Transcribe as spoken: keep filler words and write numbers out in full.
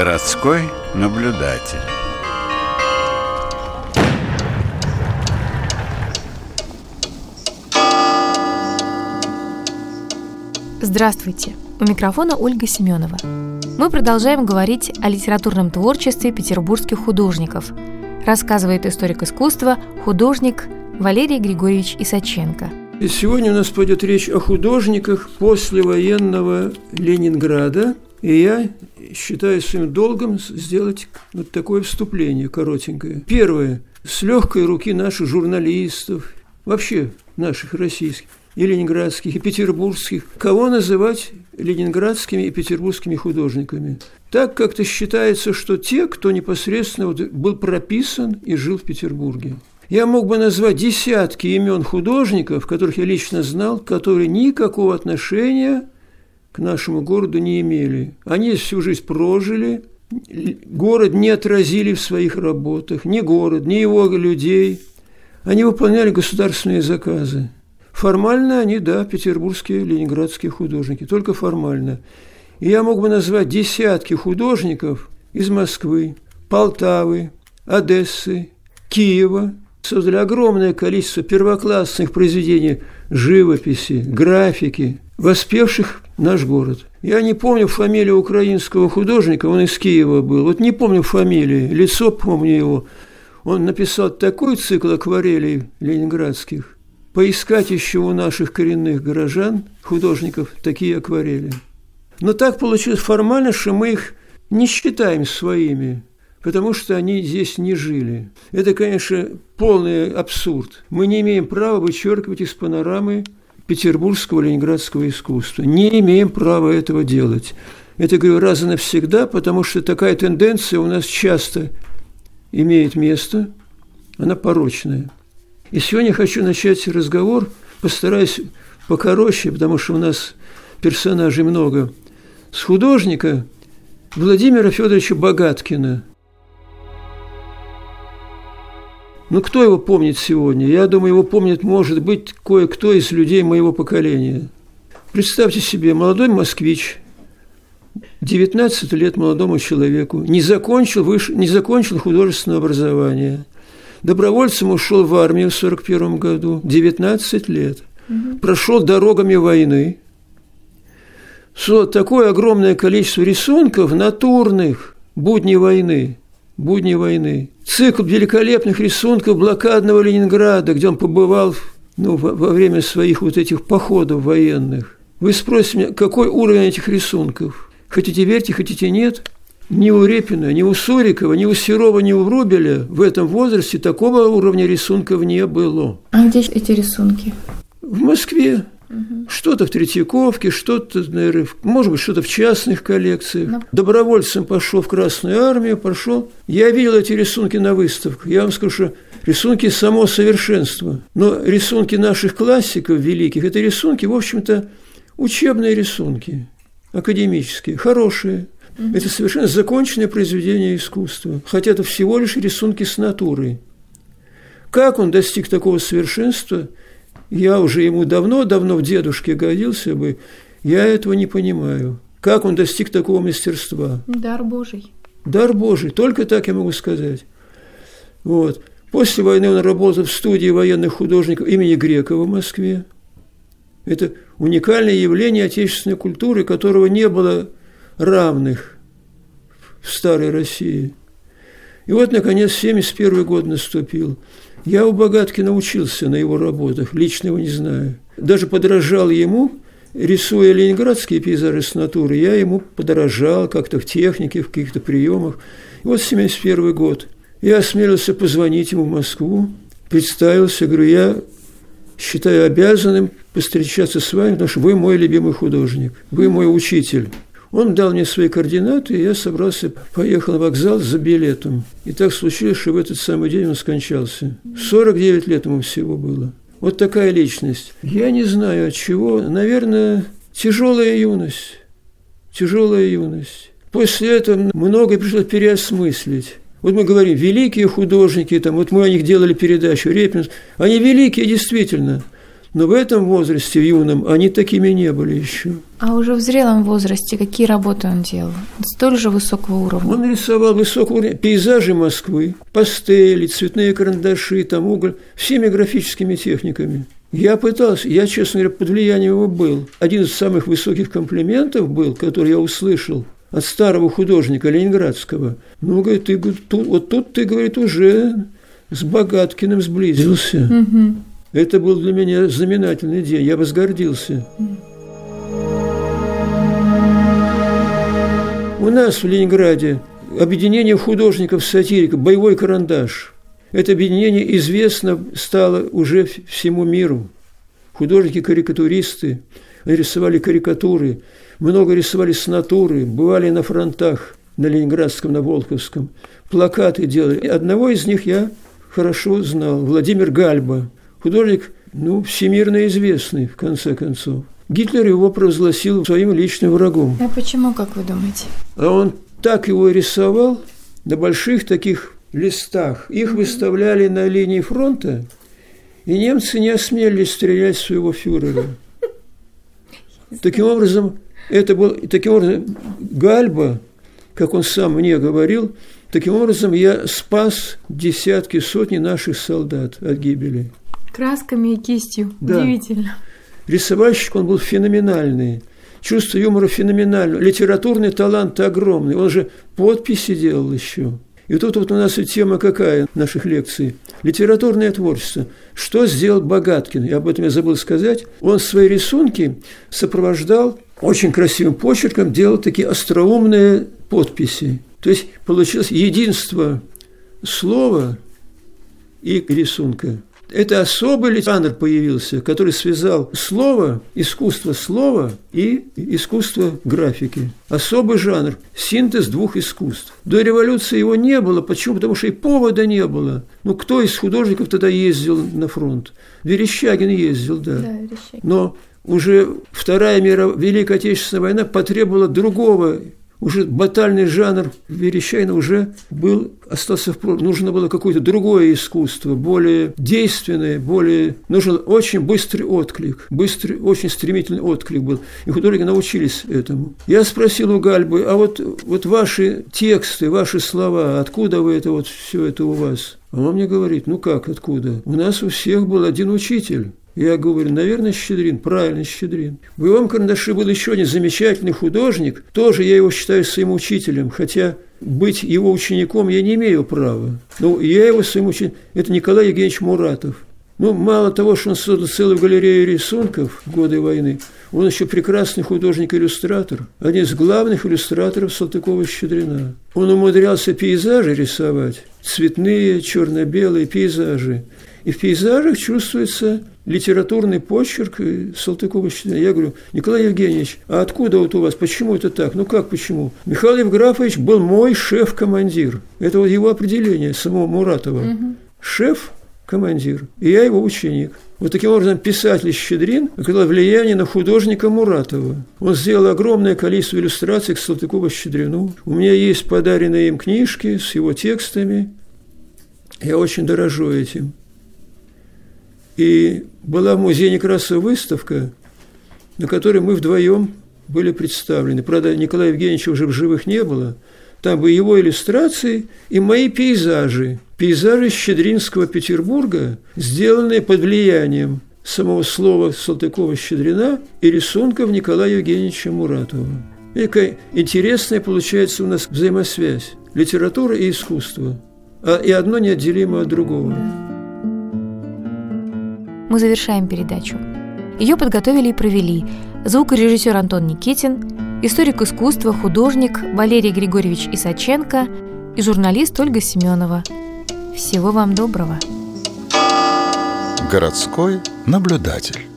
Городской наблюдатель. Здравствуйте! У микрофона Ольга Семенова. Мы продолжаем говорить о литературном творчестве петербургских художников. Рассказывает историк искусства, художник Валерий Григорьевич Исаченко. И сегодня у нас пойдет речь о художниках послевоенного Ленинграда. И я считаю своим долгом сделать вот такое вступление коротенькое. Первое. С легкой руки наших журналистов, вообще наших российских, и ленинградских, и петербургских, кого называть ленинградскими и петербургскими художниками. Так как-то считается, что те, кто непосредственно вот был прописан и жил в Петербурге. Я мог бы назвать десятки имен художников, которых я лично знал, которые никакого отношения к нашему городу не имели. Они всю жизнь прожили, город не отразили в своих работах, ни город, ни его людей. Они выполняли государственные заказы. Формально они, да, петербургские, ленинградские художники, только формально. И я мог бы назвать десятки художников из Москвы, Полтавы, Одессы, Киева. Создали огромное количество первоклассных произведений живописи, графики, воспевших наш город. Я не помню фамилию украинского художника, он из Киева был. Вот не помню фамилии, лицо помню его. Он написал такой цикл акварелей ленинградских. Поискать еще у наших коренных горожан, художников, такие акварели. Но так получилось формально, что мы их не считаем своими, потому что они здесь не жили. Это, конечно, полный абсурд. Мы не имеем права вычеркивать из панорамы петербургского, ленинградского искусства. Не имеем права этого делать. Это, говорю, раз и навсегда, потому что такая тенденция у нас часто имеет место, она порочная. И сегодня я хочу начать разговор, постараюсь покороче, потому что у нас персонажей много, с художника Владимира Федоровича Богаткина. Ну, кто его помнит сегодня? Я думаю, его помнит, может быть, кое-кто из людей моего поколения. Представьте себе, молодой москвич, девятнадцать лет молодому человеку, не закончил, выше, не закончил художественное образование. Добровольцем ушел в армию в сорок первом году, девятнадцать лет. Угу. Прошел дорогами войны. Создал такое огромное количество рисунков натурных, будни войны, будни войны. Цикл великолепных рисунков блокадного Ленинграда, где он побывал ну, во, во время своих вот этих походов военных. Вы спросите меня, какой уровень этих рисунков? Хотите верьте, хотите нет. Ни у Репина, ни у Сурикова, ни у Серова, ни у Врубеля в этом возрасте такого уровня рисунков не было. А где эти рисунки? В Москве. Угу. Что-то в Третьяковке, что-то, наверное, может быть, что-то в частных коллекциях. Но... Добровольцем пошел в Красную армию, пошел. Я видел эти рисунки на выставках. Я вам скажу, что рисунки само совершенство. Но рисунки наших классиков великих, это рисунки, в общем-то, учебные рисунки, академические, хорошие. Угу. Это совершенно законченное произведение искусства, хотя это всего лишь рисунки с натурой. Как он достиг такого совершенства, я уже ему давно-давно в дедушке годился бы, я этого не понимаю. Как он достиг такого мастерства? Дар Божий. Дар Божий, только так я могу сказать. Вот. После войны он работал в студии военных художников имени Грекова в Москве. Это уникальное явление отечественной культуры, которого не было равных в старой России. И вот, наконец, семьдесят первый год наступил. Я у Богаткина учился на его работах, лично его не знаю. Даже подражал ему, рисуя ленинградские пейзажи с натуры, я ему подражал как-то в технике, в каких-то приемах. И вот семьдесят первый год. Я осмелился позвонить ему в Москву, представился, говорю, я считаю обязанным повстречаться с вами, потому что вы мой любимый художник, вы мой учитель. Он дал мне свои координаты, и я собрался, поехал на вокзал за билетом. И так случилось, что в этот самый день он скончался. сорок девять лет ему всего было. Вот такая личность. Я не знаю от чего. Наверное, тяжелая юность. Тяжелая юность. После этого многое пришлось переосмыслить. Вот мы говорим, великие художники, там, вот мы о них делали передачу, Репин. Они великие, действительно. Но в этом возрасте, в юном, они такими не были еще. А уже в зрелом возрасте какие работы он делал? Столь же высокого уровня? Он рисовал высокого уровня пейзажи Москвы, пастели, цветные карандаши, там уголь, всеми графическими техниками. Я пытался, я, честно говоря, под влиянием его был. Один из самых высоких комплиментов был, который я услышал от старого художника ленинградского. Ну, говорит, ты, тут, вот тут ты, говорит, уже с Богаткиным сблизился. Угу. Это был для меня знаменательный день, я возгордился. У нас в Ленинграде объединение художников-сатириков «Боевой карандаш». Это объединение известно стало уже всему миру. Художники-карикатуристы рисовали карикатуры, много рисовали с натуры, бывали на фронтах, на Ленинградском, на Волховском, плакаты делали. Одного из них я хорошо знал, Владимир Гальба. Художник, ну, всемирно известный, в конце концов. Гитлер его провозгласил своим личным врагом. А почему, как вы думаете? А он так его рисовал на больших таких листах. Их выставляли на линии фронта, и немцы не осмелились стрелять в своего фюрера. Таким образом, это был, таким образом, Гальба, как он сам мне говорил, таким образом я спас десятки, сотни наших солдат от гибели. Красками и кистью. Да. Удивительно. Рисовальщик он был феноменальный. Чувство юмора феноменальное. Литературный талант огромный. Он же подписи делал еще. И тут вот у нас и тема какая наших лекций. Литературное творчество. Что сделал Богаткин? И об этом я забыл сказать. Он свои рисунки сопровождал очень красивым почерком, делал такие остроумные подписи. То есть получилось единство слова и рисунка. Это особый жанр появился, который связал слово, искусство слова и искусство графики. Особый жанр, синтез двух искусств. До революции его не было. Почему? Потому что и повода не было. Ну, кто из художников тогда ездил на фронт? Верещагин ездил, да. Да, Верещагин. Но уже Вторая мировая, Великая Отечественная война потребовала другого. Уже батальный жанр Верещагина уже был, остался в прошлом. Нужно было какое-то другое искусство, более действенное, более... Нужен очень быстрый отклик, быстрый, очень стремительный отклик был. И художники научились этому. Я спросил у Гальбы, а вот, вот ваши тексты, ваши слова, откуда вы это, вот все это у вас? А он мне говорит, ну как, откуда? У нас у всех был один учитель. Я говорю, наверное, Щедрин, правильно, Щедрин. В «Боевом карандаше» был еще один замечательный художник, тоже я его считаю своим учителем, хотя быть его учеником я не имею права. Но я его своим учеником, это Николай Евгеньевич Муратов. Ну, мало того, что он создал целую галерею рисунков в годы войны, он еще прекрасный художник-иллюстратор, один из главных иллюстраторов Салтыкова-Щедрина. Он умудрялся пейзажи рисовать, цветные, черно-белые пейзажи. И в пейзажах чувствуется литературный почерк Салтыкова-Щедрина. Я говорю, Николай Евгеньевич, а откуда вот у вас, почему это так? Ну как почему? Михаил Евграфович был мой шеф-командир. Это вот его определение самого Муратова. Угу. Шеф-командир. И я его ученик. Вот таким образом писатель Щедрин оказал влияние на художника Муратова. Он сделал огромное количество иллюстраций к Салтыкову-Щедрину. У меня есть подаренные им книжки с его текстами. Я очень дорожу этим. И была в музее Некрасова выставка, на которой мы вдвоем были представлены. Правда, Николая Евгеньевича уже в живых не было. Там были его иллюстрации и мои пейзажи. Пейзажи Щедринского Петербурга, сделанные под влиянием самого слова Салтыкова-Щедрина и рисунков Николая Евгеньевича Муратова. И какая интересная получается у нас взаимосвязь. Литература и искусство. А и одно неотделимо от другого. Мы завершаем передачу. Ее подготовили и провели звукорежиссер Антон Никитин, историк искусства, художник Валерий Григорьевич Исаченко и журналист Ольга Семенова. Всего вам доброго. Городской наблюдатель.